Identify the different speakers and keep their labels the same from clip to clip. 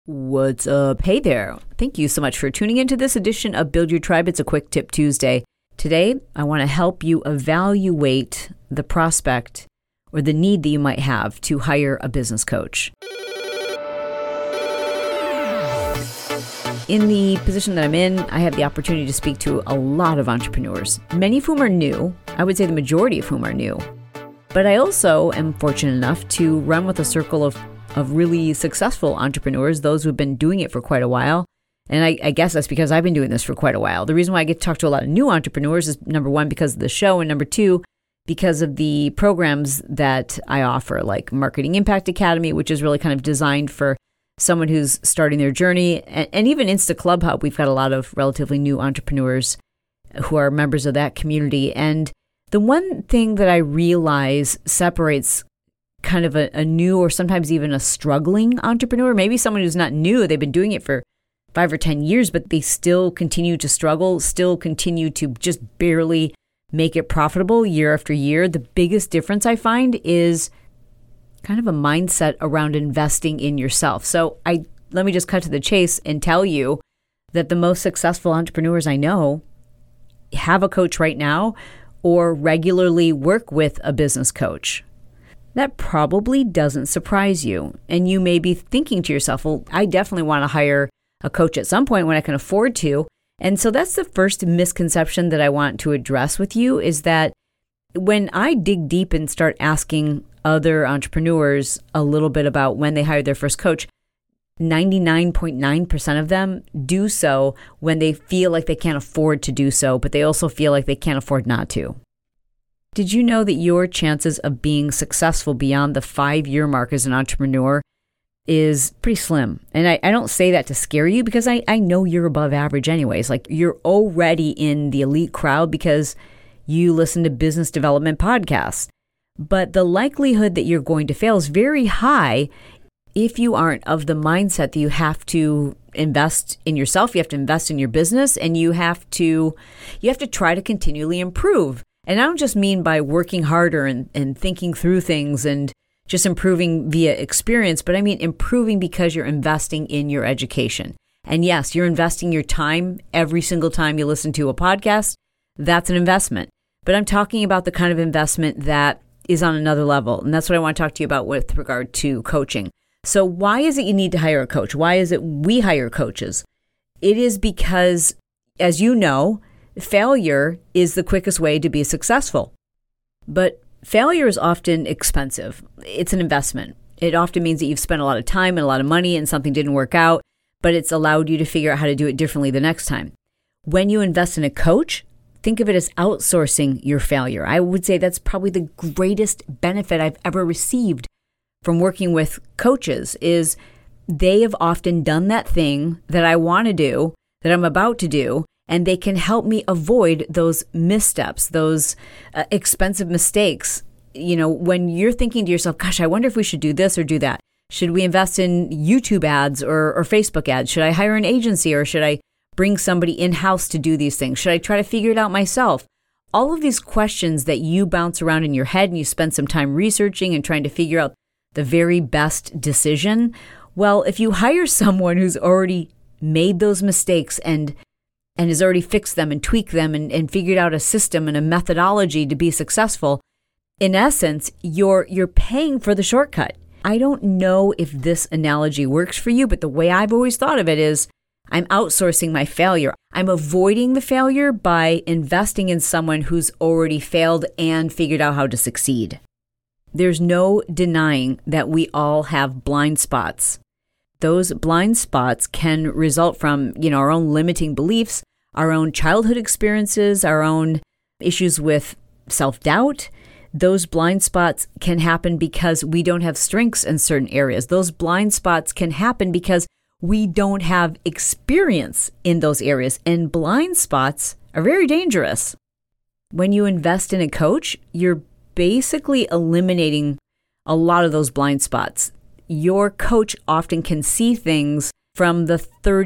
Speaker 1: What's up? Hey there. Thank you so much for tuning into this edition of Build Your Tribe. It's a quick tip Tuesday. Today, I want to help you evaluate the prospect or the need that you might have to hire a business coach. In the position that I'm in, I have the opportunity to speak to a lot of entrepreneurs, many of whom are new. I would say the majority of whom are new. But I also am fortunate enough to run with a circle of really successful entrepreneurs, those who've been doing it for quite a while. And I guess that's because I've been doing this for quite a while. The reason why I get to talk to a lot of new entrepreneurs is, number one, because of the show, and number two, because of the programs that I offer, like Marketing Impact Academy, which is really kind of designed for someone who's starting their journey. And even Insta Club Hub, we've got a lot of relatively new entrepreneurs who are members of that community. And the one thing that I realize separates kind of a new or sometimes even a struggling entrepreneur, maybe someone who's not new, they've been doing it for 5 or 10 years, but they still continue to struggle, still continue to just barely make it profitable year after year. The biggest difference I find is kind of a mindset around investing in yourself. So let me just cut to the chase and tell you that the most successful entrepreneurs I know have a coach right now or regularly work with a business coach. That probably doesn't surprise you. And you may be thinking to yourself, well, I definitely want to hire a coach at some point when I can afford to. And so that's the first misconception that I want to address with you, is that when I dig deep and start asking other entrepreneurs a little bit about when they hired their first coach, 99.9% of them do so when they feel like they can't afford to do so, but they also feel like they can't afford not to. Did you know that your chances of being successful beyond the 5-year mark as an entrepreneur is pretty slim? And I don't say that to scare you, because I know you're above average anyways. Like, you're already in the elite crowd because you listen to business development podcasts. But the likelihood that you're going to fail is very high if you aren't of the mindset that you have to invest in yourself, you have to invest in your business, and you have to try to continually improve. And I don't just mean by working harder and thinking through things and just improving via experience, but I mean improving because you're investing in your education. And yes, you're investing your time every single time you listen to a podcast. That's an investment. But I'm talking about the kind of investment that is on another level. And that's what I want to talk to you about with regard to coaching. So why is it you need to hire a coach? Why is it we hire coaches? It is because, as you know, failure is the quickest way to be successful. But failure is often expensive. It's an investment. It often means that you've spent a lot of time and a lot of money and something didn't work out, but it's allowed you to figure out how to do it differently the next time. When you invest in a coach, think of it as outsourcing your failure. I would say that's probably the greatest benefit I've ever received from working with coaches, is they have often done that thing that I want to do, that I'm about to do, and they can help me avoid those missteps, those expensive mistakes. You know, when you're thinking to yourself, gosh, I wonder if we should do this or do that. Should we invest in YouTube ads or Facebook ads? Should I hire an agency, or should I bring somebody in-house to do these things? Should I try to figure it out myself? All of these questions that you bounce around in your head and you spend some time researching and trying to figure out the very best decision. Well, if you hire someone who's already made those mistakes and has already fixed them and tweaked them and figured out a system and a methodology to be successful, in essence, you're paying for the shortcut. I don't know if this analogy works for you, but the way I've always thought of it is I'm outsourcing my failure. I'm avoiding the failure by investing in someone who's already failed and figured out how to succeed. There's no denying that we all have blind spots. Those blind spots can result from, our own limiting beliefs, our own childhood experiences, our own issues with self-doubt. Those blind spots can happen because we don't have strengths in certain areas. Those blind spots can happen because we don't have experience in those areas. And blind spots are very dangerous. When you invest in a coach, you're basically eliminating a lot of those blind spots. Your coach often can see things from the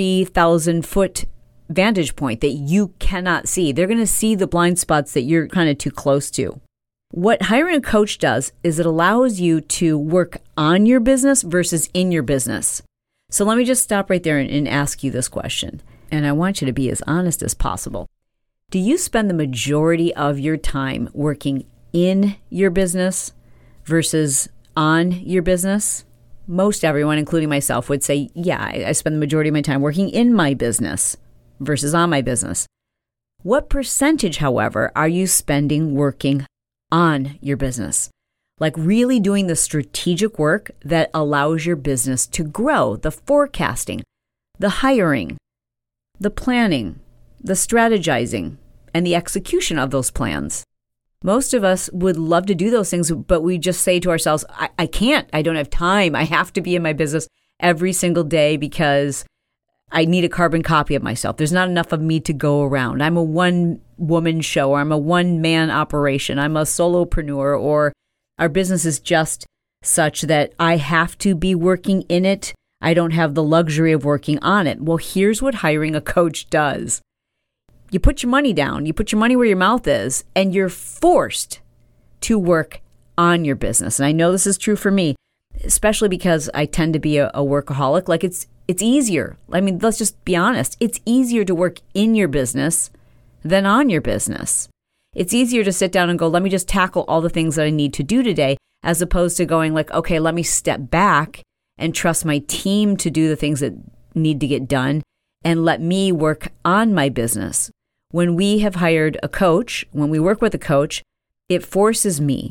Speaker 1: 30,000 foot vantage point that you cannot see. They're going to see the blind spots that you're kind of too close to. What hiring a coach does is it allows you to work on your business versus in your business. So let me just stop right there and ask you this question. And I want you to be as honest as possible. Do you spend the majority of your time working in your business versus on your business? Most everyone, including myself, would say, yeah, I spend the majority of my time working in my business versus on my business. What percentage, however, are you spending working on your business? Like really doing the strategic work that allows your business to grow, the forecasting, the hiring, the planning, the strategizing, and the execution of those plans. Most of us would love to do those things, but we just say to ourselves, I can't, I don't have time. I have to be in my business every single day because I need a carbon copy of myself. There's not enough of me to go around. I'm a one-woman show, or I'm a one-man operation. I'm a solopreneur, or our business is just such that I have to be working in it. I don't have the luxury of working on it. Well, here's what hiring a coach does. You put your money down, you put your money where your mouth is, and you're forced to work on your business. And I know this is true for me, especially because I tend to be a workaholic. Like it's easier. I mean, let's just be honest. It's easier to work in your business than on your business. It's easier to sit down and go, let me just tackle all the things that I need to do today, as opposed to going like, okay, let me step back and trust my team to do the things that need to get done and let me work on my business. When we have hired a coach, when we work with a coach, it forces me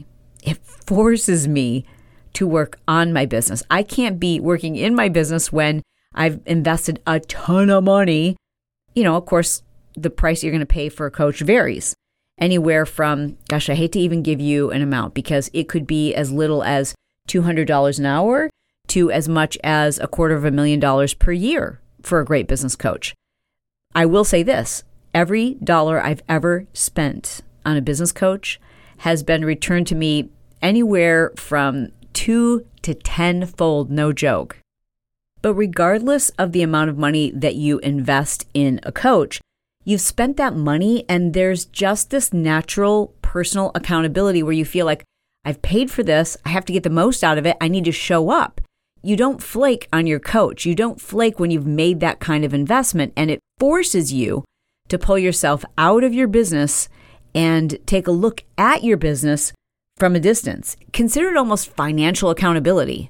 Speaker 1: to work on my business. I can't be working in my business when I've invested a ton of money. You know, of course, the price you're going to pay for a coach varies. Anywhere from, gosh, I hate to even give you an amount because it could be as little as $200 an hour to as much as $250,000 per year for a great business coach. I will say this, every dollar I've ever spent on a business coach has been returned to me anywhere from 2 to 10-fold, no joke. But regardless of the amount of money that you invest in a coach, you've spent that money and there's just this natural personal accountability where you feel like, I've paid for this, I have to get the most out of it, I need to show up. You don't flake on your coach. You don't flake when you've made that kind of investment, and it forces you to pull yourself out of your business and take a look at your business from a distance. Consider it almost financial accountability.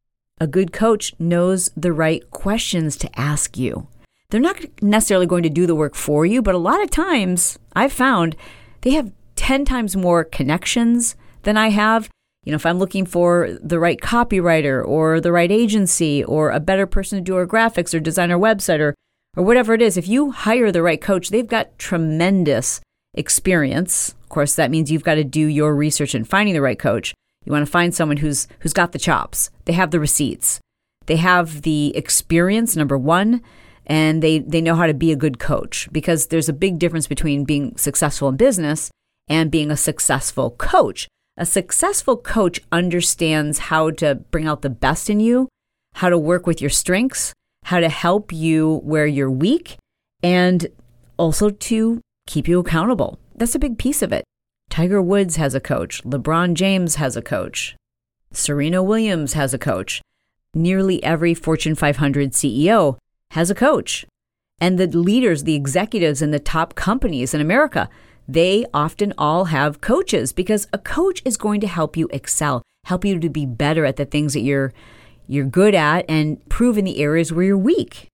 Speaker 1: A good coach knows the right questions to ask you. They're not necessarily going to do the work for you, but a lot of times I've found they have 10 times more connections than I have. You know, if I'm looking for the right copywriter or the right agency or a better person to do our graphics or design our website or whatever it is, if you hire the right coach, they've got tremendous experience. Of course, that means you've got to do your research in finding the right coach. You want to find someone who's got the chops. They have the receipts. They have the experience, number one, and they know how to be a good coach, because there's a big difference between being successful in business and being a successful coach. A successful coach understands how to bring out the best in you, how to work with your strengths, how to help you where you're weak, and also to keep you accountable. That's a big piece of it. Tiger Woods has a coach. LeBron James has a coach. Serena Williams has a coach. Nearly every Fortune 500 CEO has a coach. And the leaders, the executives in the top companies in America, they often all have coaches, because a coach is going to help you excel, help you to be better at the things that you're good at and prove in the areas where you're weak.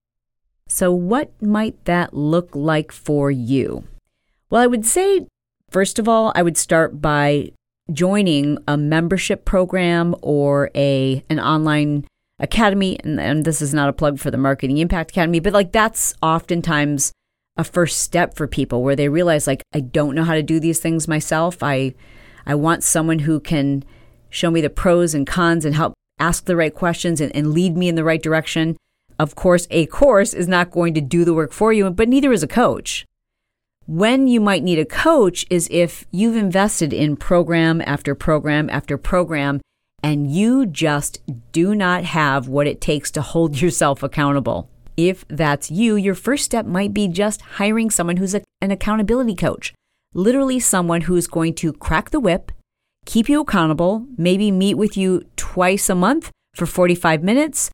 Speaker 1: So what might that look like for you? Well, I would say, first of all, I would start by joining a membership program or an online academy. And this is not a plug for the Marketing Impact Academy, but like that's oftentimes a first step for people where they realize, like, I don't know how to do these things myself. I want someone who can show me the pros and cons and help ask the right questions and lead me in the right direction. Of course, a course is not going to do the work for you, but neither is a coach. When you might need a coach is if you've invested in program after program after program and you just do not have what it takes to hold yourself accountable. If that's you, your first step might be just hiring someone who's an accountability coach. Literally someone who's going to crack the whip, keep you accountable, maybe meet with you twice a month for 45 minutes,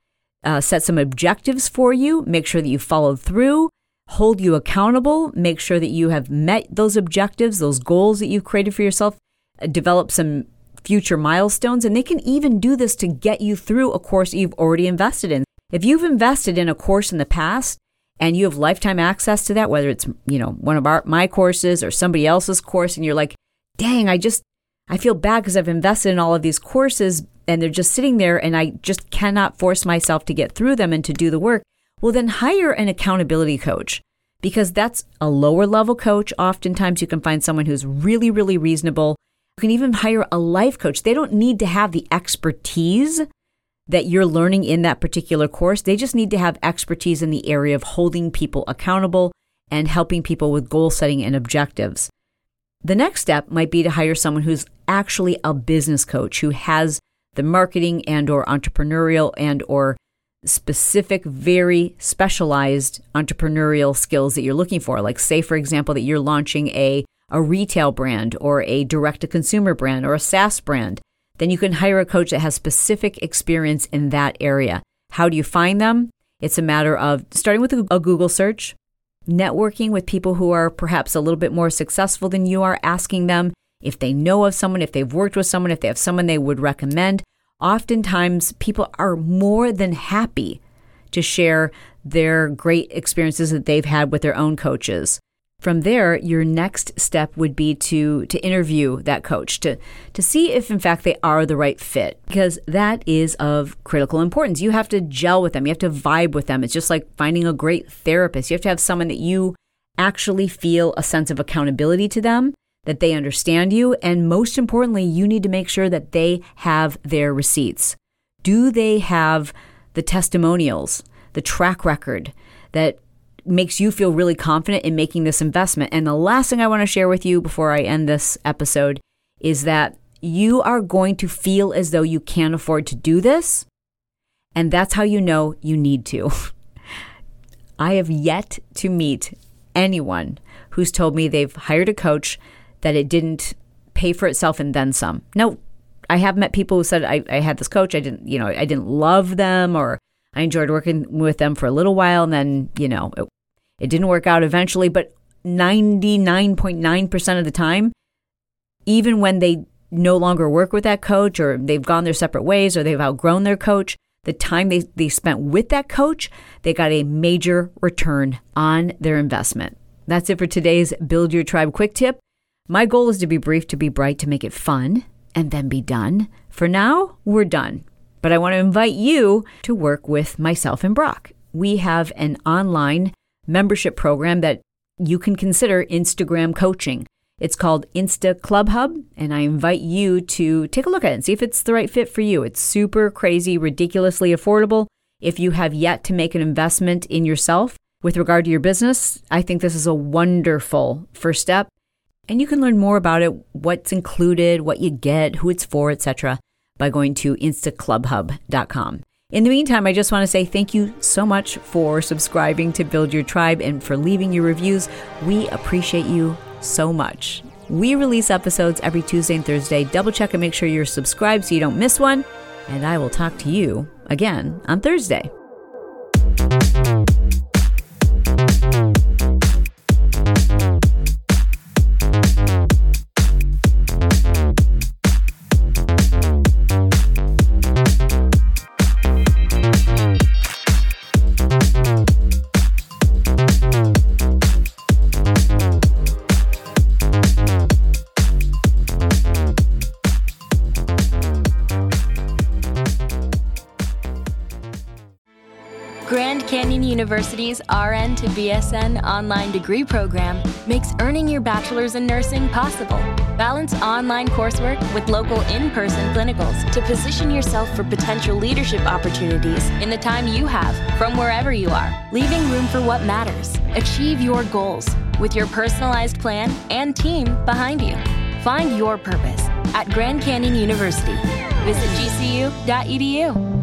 Speaker 1: set some objectives for you, make sure that you followed through, hold you accountable, make sure that you have met those objectives, those goals that you've created for yourself, develop some future milestones, and they can even do this to get you through a course that you've already invested in. If you've invested in a course in the past and you have lifetime access to that, whether it's, one of my courses or somebody else's course, and you're like, dang, I feel bad because I've invested in all of these courses and they're just sitting there and I just cannot force myself to get through them and to do the work. Well, then hire an accountability coach, because that's a lower level coach. Oftentimes you can find someone who's really, really reasonable. You can even hire a life coach. They don't need to have the expertise that you're learning in that particular course. They just need to have expertise in the area of holding people accountable and helping people with goal setting and objectives. The next step might be to hire someone who's actually a business coach, who has the marketing and or entrepreneurial and or specific, very specialized entrepreneurial skills that you're looking for. Like, say, for example, that you're launching a retail brand or a direct-to-consumer brand or a SaaS brand. Then you can hire a coach that has specific experience in that area. How do you find them? It's a matter of starting with a Google search, networking with people who are perhaps a little bit more successful than you are, asking them if they know of someone, if they've worked with someone, if they have someone they would recommend. Oftentimes, people are more than happy to share their great experiences that they've had with their own coaches. From there, your next step would be to interview that coach, to see if, in fact, they are the right fit, because that is of critical importance. You have to gel with them. You have to vibe with them. It's just like finding a great therapist. You have to have someone that you actually feel a sense of accountability to them, that they understand you, and most importantly, you need to make sure that they have their receipts. Do they have the testimonials, the track record that makes you feel really confident in making this investment? And the last thing I want to share with you before I end this episode is that you are going to feel as though you can't afford to do this, and that's how you know you need to. I have yet to meet anyone who's told me they've hired a coach that it didn't pay for itself and then some. No, I have met people who said, I had this coach, I didn't love them, or I enjoyed working with them for a little while, and then, it didn't work out eventually. But 99.9% of the time, even when they no longer work with that coach, or they've gone their separate ways, or they've outgrown their coach, the time they spent with that coach, they got a major return on their investment. That's it for today's Build Your Tribe Quick Tip. My goal is to be brief, to be bright, to make it fun, and then be done. For now, we're done. But I want to invite you to work with myself and Brock. We have an online membership program that you can consider Instagram coaching. It's called Insta Club Hub, and I invite you to take a look at it and see if it's the right fit for you. It's super crazy, ridiculously affordable. If you have yet to make an investment in yourself with regard to your business, I think this is a wonderful first step. And you can learn more about it, what's included, what you get, who it's for, etc., by going to instaclubhub.com. In the meantime, I just want to say thank you so much for subscribing to Build Your Tribe and for leaving your reviews. We appreciate you so much. We release episodes every Tuesday and Thursday. Double check and make sure you're subscribed so you don't miss one. And I will talk to you again on Thursday.
Speaker 2: Grand Canyon University's RN to BSN online degree program makes earning your bachelor's in nursing possible. Balance online coursework with local in-person clinicals to position yourself for potential leadership opportunities in the time you have from wherever you are, leaving room for what matters. Achieve your goals with your personalized plan and team behind you. Find your purpose at Grand Canyon University. Visit gcu.edu.